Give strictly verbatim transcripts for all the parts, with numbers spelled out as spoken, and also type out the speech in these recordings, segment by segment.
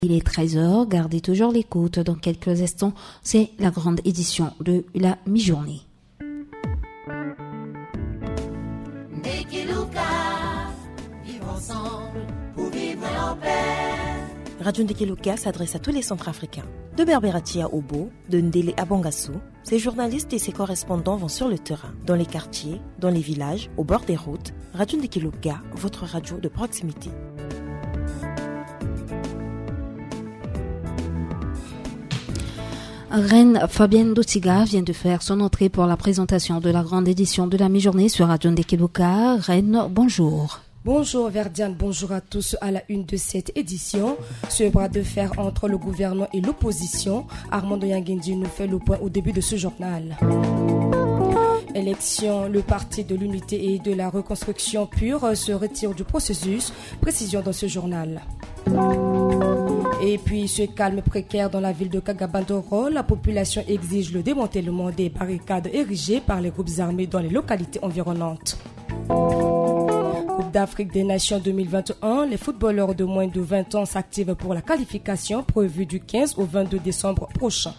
Il est treize heures, gardez toujours l'écoute. Dans quelques instants, c'est la grande édition de la mi-journée. Radio Ndekeluka s'adresse à tous les centres africains. De Berberati à Obo, de Ndélé à Bangassou, ses journalistes et ses correspondants vont sur le terrain, dans les quartiers, dans les villages, au bord des routes. Radio Ndekeluka, votre radio de proximité. Reine Fabienne Dotiga vient de faire son entrée pour la présentation de la grande édition de la mi-journée sur Radio Ndekeluka. Reine, bonjour. Bonjour Verdiane, bonjour à tous à la une de cette édition. Ce bras de fer entre le gouvernement et l'opposition, Armando Yangendi nous fait le point au début de ce journal. Élection, le parti de l'unité et de la reconstruction pure se retire du processus, précision dans ce journal. Et puis ce calme précaire dans la ville de Kagabandoro, la population exige le démantèlement des barricades érigées par les groupes armés dans les localités environnantes. Coupe d'Afrique des Nations deux mille vingt et un, les footballeurs de moins de vingt ans s'activent pour la qualification prévue du quinze au vingt-deux décembre prochain.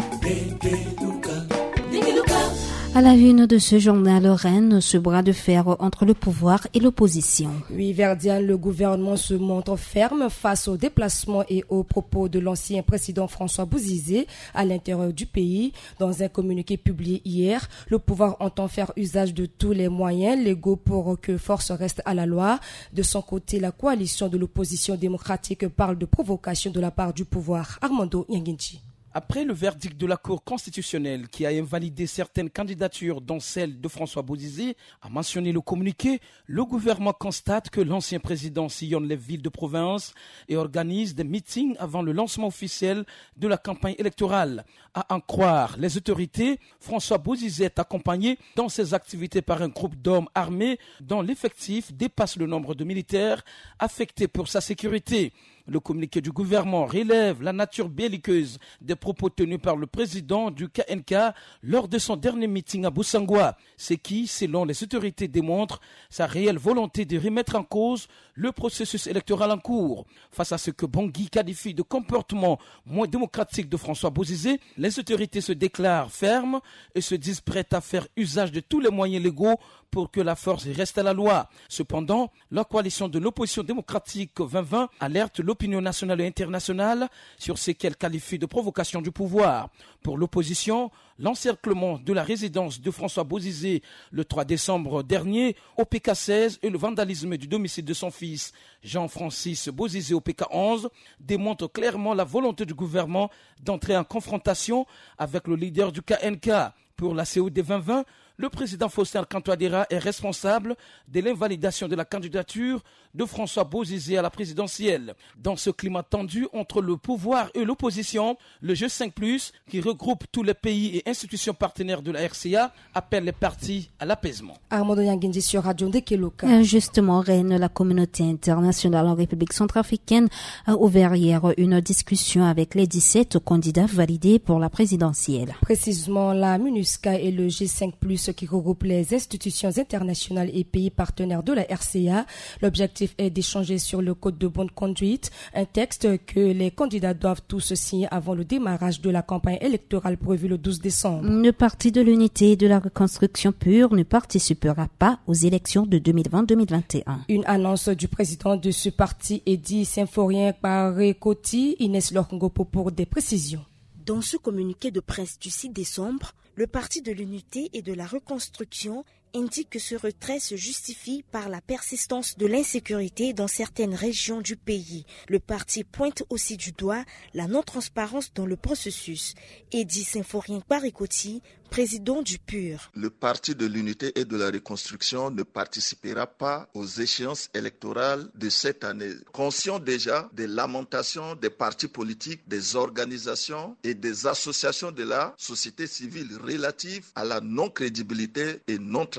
À la une de ce journal, Rennes, ce bras de fer entre le pouvoir et l'opposition. Oui, Verdiane, le gouvernement se montre ferme face aux déplacements et aux propos de l'ancien président François Bozizé à l'intérieur du pays. Dans un communiqué publié hier, le pouvoir entend faire usage de tous les moyens légaux pour que force reste à la loi. De son côté, la coalition de l'opposition démocratique parle de provocation de la part du pouvoir. Armando Yangenji. Après le verdict de la Cour constitutionnelle qui a invalidé certaines candidatures, dont celle de François Bozizé, a mentionné le communiqué, le gouvernement constate que l'ancien président sillonne les villes de province et organise des meetings avant le lancement officiel de la campagne électorale. À en croire les autorités, François Bozizé est accompagné dans ses activités par un groupe d'hommes armés dont l'effectif dépasse le nombre de militaires affectés pour sa sécurité. Le communiqué du gouvernement relève la nature belliqueuse des propos tenus par le président du K N K lors de son dernier meeting à Boussangwa, ce qui, selon les autorités, démontre sa réelle volonté de remettre en cause le processus électoral en cours. Face à ce que Bangui qualifie de comportement moins démocratique de François Bozizé, les autorités se déclarent fermes et se disent prêtes à faire usage de tous les moyens légaux pour que la force reste à la loi. Cependant, la coalition de l'opposition démocratique vingt vingt alerte l'opinion nationale et internationale sur ce qu'elle qualifie de provocation du pouvoir. Pour l'opposition, l'encerclement de la résidence de François Bozizé le trois décembre dernier au P K seize et le vandalisme du domicile de son fils Jean-Francis Bozizé au P K onze démontrent clairement la volonté du gouvernement d'entrer en confrontation avec le leader du K N K. Pour la C O D vingt vingt, le président Faustin Archange est responsable de l'invalidation de la candidature de François Bozizé à la présidentielle. Dans ce climat tendu entre le pouvoir et l'opposition, le G cinq plus, qui regroupe tous les pays et institutions partenaires de la R C A, appelle les partis à l'apaisement. Armando Yangendi sur Radio Ndekeluka. Justement, Rennes, la communauté internationale en République centrafricaine a ouvert hier une discussion avec les dix-sept candidats validés pour la présidentielle. Précisément, la MINUSCA et le G cinq plus qui regroupe les institutions internationales et pays partenaires de la R C A. L'objectif est d'échanger sur le code de bonne conduite, un texte que les candidats doivent tous signer avant le démarrage de la campagne électorale prévue le douze décembre. Le Parti de l'unité et de la reconstruction pure ne participera pas aux élections de deux mille vingt deux mille vingt et un. Une annonce du président de ce parti, Eddy Symphorien Parekoti, Inès Lorngopo pour des précisions. Dans ce communiqué de presse du six décembre, le Parti de l'unité et de la reconstruction indique que ce retrait se justifie par la persistance de l'insécurité dans certaines régions du pays. Le parti pointe aussi du doigt la non-transparence dans le processus. Eddy Symphorien Parekoti, président du P U R. Le Parti de l'unité et de la reconstruction ne participera pas aux échéances électorales de cette année. Conscient déjà des lamentations des partis politiques, des organisations et des associations de la société civile relatives à la non-crédibilité et non-transparence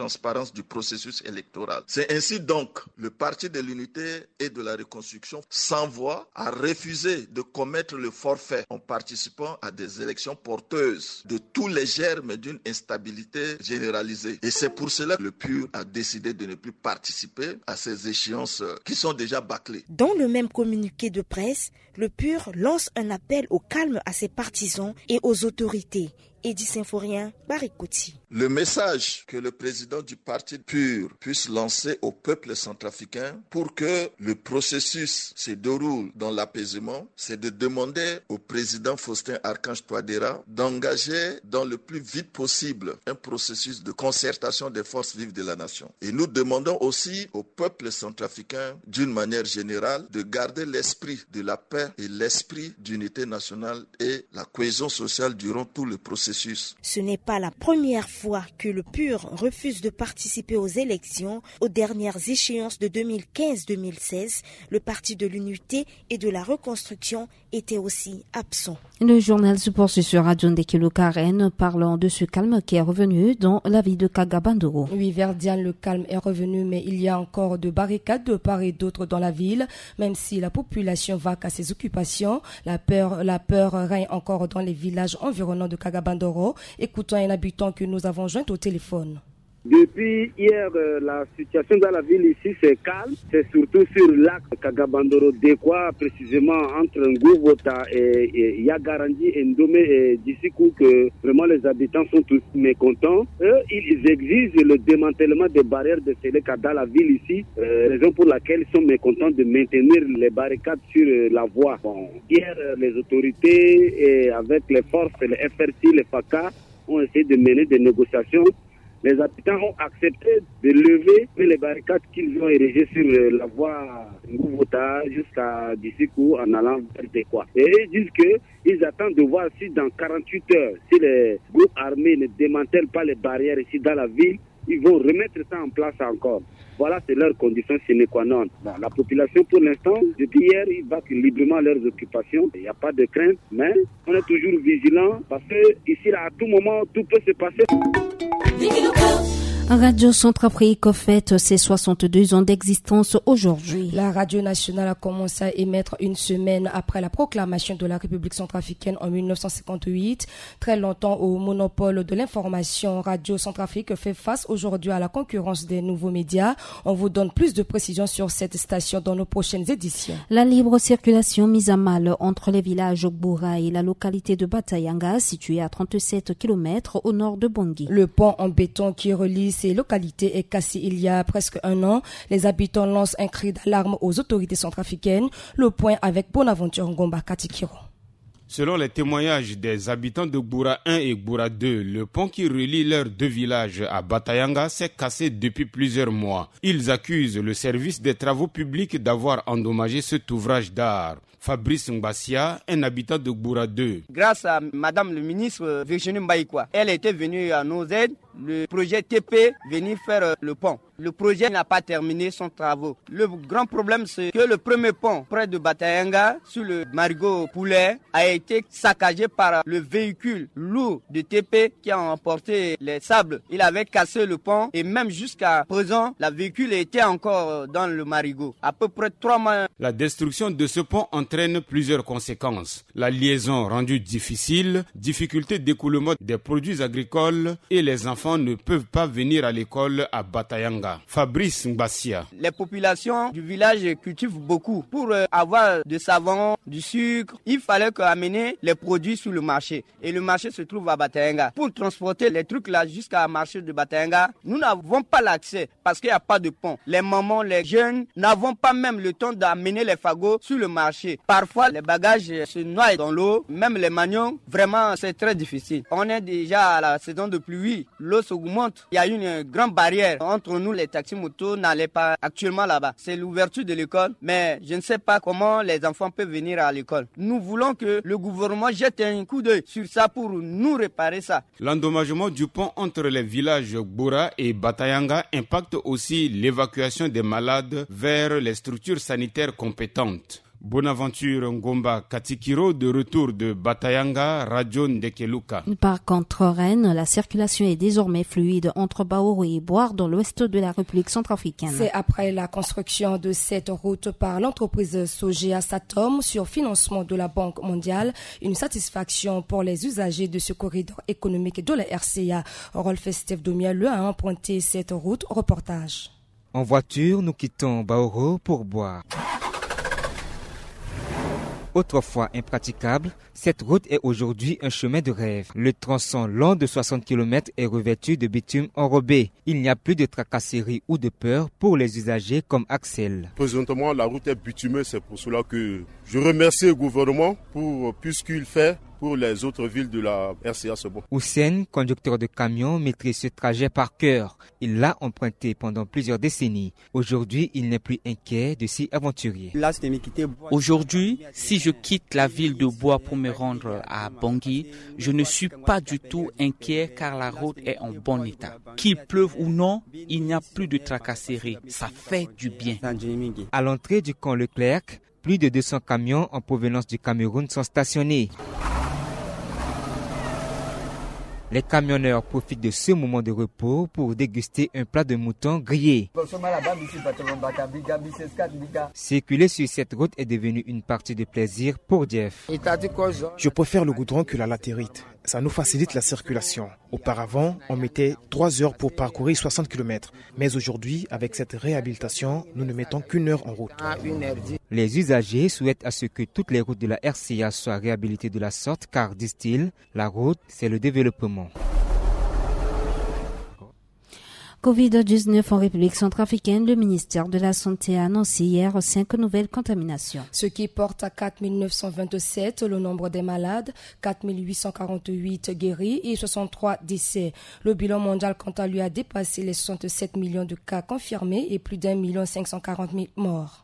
transparence du processus électoral. C'est ainsi donc le Parti de l'Unité et de la Reconstruction s'envoie à refuser de commettre le forfait en participant à des élections porteuses de tous les germes d'une instabilité généralisée. Et c'est pour cela que le P U R a décidé de ne plus participer à ces échéances qui sont déjà bâclées. Dans le même communiqué de presse, le P U R lance un appel au calme à ses partisans et aux autorités. Eddy Symphorien, Barikouti. Le message que le président du parti P U R puisse lancer au peuple centrafricain pour que le processus se déroule dans l'apaisement, c'est de demander au président Faustin Archange Touadéra d'engager dans le plus vite possible un processus de concertation des forces vives de la nation. Et nous demandons aussi au peuple centrafricain, d'une manière générale, de garder l'esprit de la paix et l'esprit d'unité nationale et la cohésion sociale durant tout le processus. Ce n'est pas la première fois que le P U R refuse de participer aux élections. Aux dernières échéances de deux mille quinze deux mille seize, le Parti de l'Unité et de la Reconstruction était aussi absent. Le journal se poursuit sur Radio Ndekilo Karen, parlant de ce calme qui est revenu dans la ville de Kagabandoro. Oui, Verdiane, le calme est revenu, mais il y a encore de barricades de part et d'autre dans la ville. Même si la population va à ses occupations, la peur, la peur règne encore dans les villages environnants de Kagabandoro. Écoutons un habitant que nous avons joint au téléphone. Depuis hier, euh, la situation dans la ville ici, c'est calme. C'est surtout sur l'axe Kagabandoro Dekwa, précisément entre Ngouvota et, et Yagarandi et Ndome et Disikou, que vraiment les habitants sont tous mécontents. Eux, ils exigent le démantèlement des barrières de Seleka dans la ville ici, euh, raison pour laquelle ils sont mécontents de maintenir les barricades sur euh, la voie. Bon, hier, euh, les autorités, et avec les forces, les F R C, les F A C A, ont essayé de mener des négociations. Les habitants ont accepté de lever les barricades qu'ils ont érigées sur la voie Ngouvota jusqu'à Disikou en allant vers Dekwa. Et ils disent qu'ils attendent de voir si dans quarante-huit heures, si les groupes armés ne démantèlent pas les barrières ici dans la ville, ils vont remettre ça en place encore. Voilà, c'est leur condition sine qua non. Bon, la population, pour l'instant, depuis hier, ils vaquent librement leurs occupations. Il n'y a pas de crainte, mais on est toujours vigilant parce que ici, là, à tout moment, tout peut se passer. Radio Centrafrique fête ses soixante-deux ans d'existence aujourd'hui. La radio nationale a commencé à émettre une semaine après la proclamation de la République centrafricaine en mille neuf cent cinquante-huit. Très longtemps au monopole de l'information, Radio Centrafrique fait face aujourd'hui à la concurrence des nouveaux médias. On vous donne plus de précisions sur cette station dans nos prochaines éditions. La libre circulation mise à mal entre les villages Ogboura et la localité de Batayanga, située à trente-sept kilomètres au nord de Bangui. Le pont en béton qui relie ces localités est cassé il y a presque un an. Les habitants lancent un cri d'alarme aux autorités centrafricaines. Le point avec Bonaventure Ngomba Katikiro. Selon les témoignages des habitants de Gboura un et Gboura deux, le pont qui relie leurs deux villages à Batayanga s'est cassé depuis plusieurs mois. Ils accusent le service des travaux publics d'avoir endommagé cet ouvrage d'art. Fabrice Mbassia, un habitant de Gboura deux. Grâce à Madame le ministre Virginie Mbaïkwa, elle était venue à nos aides. Le projet T P venir faire le pont. Le projet n'a pas terminé son travaux. Le grand problème, c'est que le premier pont près de Batayanga, sur le Marigot Poulet, a été saccagé par le véhicule lourd de T P qui a emporté les sables. Il avait cassé le pont et même jusqu'à présent, le véhicule était encore dans le Marigot. À peu près trois mois. La destruction de ce pont entraîne plusieurs conséquences. La liaison rendue difficile, difficulté d'écoulement des produits agricoles et les enfants ne peuvent pas venir à l'école à Batayanga. Fabrice Mbassia. Les populations du village cultivent beaucoup. Pour euh, avoir du savon, du sucre, il fallait amener les produits sur le marché. Et le marché se trouve à Batayanga. Pour transporter les trucs là jusqu'à marché de Batayanga, nous n'avons pas l'accès parce qu'il n'y a pas de pont. Les mamans, les jeunes n'avons pas même le temps d'amener les fagots sur le marché. Parfois, les bagages se noient dans l'eau. Même les manions, vraiment, c'est très difficile. On est déjà à la saison de pluie. L'eau s'augmente. Il y a une grande barrière entre nous. Les taxis-motos n'allaient pas actuellement là-bas. C'est l'ouverture de l'école, mais je ne sais pas comment les enfants peuvent venir à l'école. Nous voulons que le gouvernement jette un coup d'œil sur ça pour nous réparer ça. L'endommagement du pont entre les villages Gboura et Batayanga impacte aussi l'évacuation des malades vers les structures sanitaires compétentes. Bonaventure Ngomba Katikiro, de retour de Batayanga, Radio Ndekeluka. Par contre, Rennes, la circulation est désormais fluide entre Baourou et Boire dans l'ouest de la République centrafricaine. C'est après la construction de cette route par l'entreprise Sogea Satom sur financement de la Banque mondiale, une satisfaction pour les usagers de ce corridor économique de la R C A. Rolf Steve Domiel a emprunté cette route. Reportage. En voiture, nous quittons Baourou pour Boire. Autrefois impraticable, cette route est aujourd'hui un chemin de rêve. Le tronçon long de soixante kilomètres est revêtu de bitume enrobé. Il n'y a plus de tracasserie ou de peur pour les usagers comme Axel. Présentement, la route est bitumeuse, c'est pour cela que je remercie le gouvernement pour tout ce qu'il fait pour les autres villes de la R C A. C'est bon. Hussein, conducteur de camion, maîtrise ce trajet par cœur. Il l'a emprunté pendant plusieurs décennies. Aujourd'hui, il n'est plus inquiet de s'y aventurer. Aujourd'hui, si je quitte la ville de Bois pour me rendre à Bangui, je ne suis pas du tout inquiet car la route est en bon état. Qu'il pleuve ou non, il n'y a plus de tracasserie. Ça fait du bien. À l'entrée du camp Leclerc, plus de deux cents camions en provenance du Cameroun sont stationnés. Les camionneurs profitent de ce moment de repos pour déguster un plat de mouton grillé. Circuler sur cette route est devenu une partie de plaisir pour Jeff. Je préfère le goudron que la latérite. Ça nous facilite la circulation. Auparavant, on mettait trois heures pour parcourir soixante kilomètres. Mais aujourd'hui, avec cette réhabilitation, nous ne mettons qu'une heure en route. Les usagers souhaitent à ce que toutes les routes de la R C A soient réhabilitées de la sorte car, disent-ils, la route, c'est le développement. covid dix-neuf en République centrafricaine, le ministère de la Santé a annoncé hier cinq nouvelles contaminations. Ce qui porte à quatre mille neuf cent vingt-sept le nombre des malades, quatre mille huit cent quarante-huit guéris et soixante-trois décès. Le bilan mondial, quant à lui, a dépassé les soixante-sept millions de cas confirmés et plus d'un million cinq cent quarante mille morts.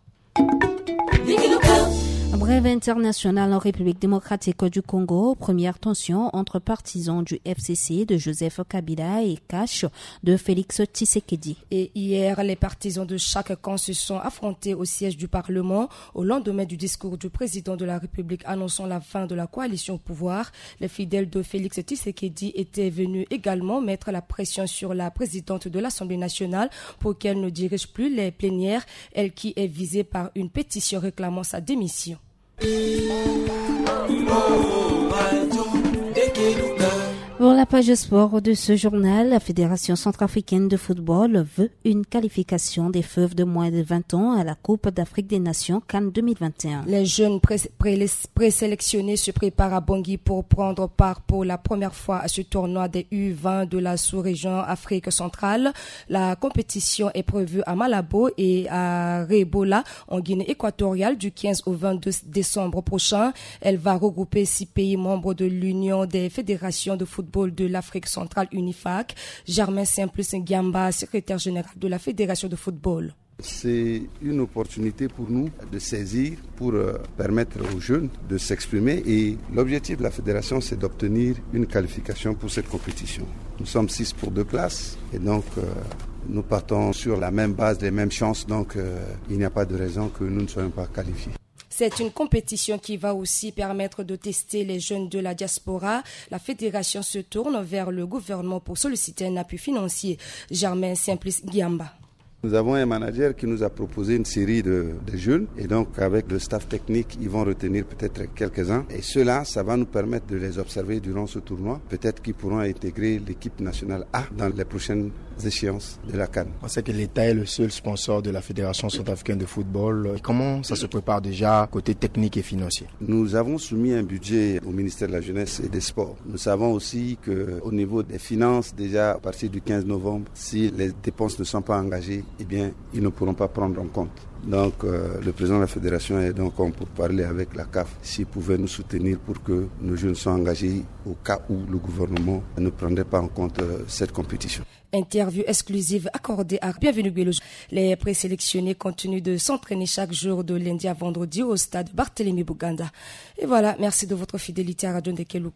Brève internationale en République démocratique du Congo, première tension entre partisans du F C C de Joseph Kabila et Cash de Félix Tshisekedi. Et hier, les partisans de chaque camp se sont affrontés au siège du Parlement au lendemain du discours du président de la République annonçant la fin de la coalition au pouvoir. Les fidèles de Félix Tshisekedi étaient venus également mettre la pression sur la présidente de l'Assemblée nationale pour qu'elle ne dirige plus les plénières, elle qui est visée par une pétition réclamant sa démission. Pour la page sport de ce journal, la Fédération centrafricaine de football veut une qualification des feuves de moins de vingt ans à la Coupe d'Afrique des Nations CAN deux mille vingt et un. Les jeunes pré- pré- présélectionnés se préparent à Bangui pour prendre part pour la première fois à ce tournoi des U vingt de la sous-région Afrique centrale. La compétition est prévue à Malabo et à Rebola en Guinée équatoriale du quinze au vingt-deux décembre prochain. Elle va regrouper six pays membres de l'Union des fédérations de football de l'Afrique centrale UNIFAC. Germain Simplice Ngiamba, secrétaire général de la Fédération de football. C'est une opportunité pour nous de saisir pour euh, permettre aux jeunes de s'exprimer et l'objectif de la fédération c'est d'obtenir une qualification pour cette compétition. Nous sommes six pour deux places et donc euh, nous partons sur la même base, les mêmes chances, donc euh, il n'y a pas de raison que nous ne soyons pas qualifiés. C'est une compétition qui va aussi permettre de tester les jeunes de la diaspora. La fédération se tourne vers le gouvernement pour solliciter un appui financier. Germain Simplice Ngiamba. Nous avons un manager qui nous a proposé une série de, de jeunes et donc avec le staff technique, ils vont retenir peut-être quelques-uns. Et ceux-là, ça va nous permettre de les observer durant ce tournoi. Peut-être qu'ils pourront intégrer l'équipe nationale A dans les prochaines échéances de la CAN. On sait que l'État est le seul sponsor de la Fédération centrafricaine de football. Comment ça se prépare déjà côté technique et financier? Nous avons soumis un budget au ministère de la Jeunesse et des Sports. Nous savons aussi qu'au niveau des finances, déjà à partir du quinze novembre, si les dépenses ne sont pas engagées, eh bien, ils ne pourront pas prendre en compte. Donc, euh, le président de la fédération est donc en pour parler avec la C A F s'il pouvait nous soutenir pour que nos jeunes soient engagés au cas où le gouvernement ne prendrait pas en compte euh, cette compétition. Interview exclusive accordée à Bienvenue Bélo. Les présélectionnés continuent de s'entraîner chaque jour de lundi à vendredi au stade Barthélemy Buganda. Et voilà, merci de votre fidélité à Radio Ndekeluka.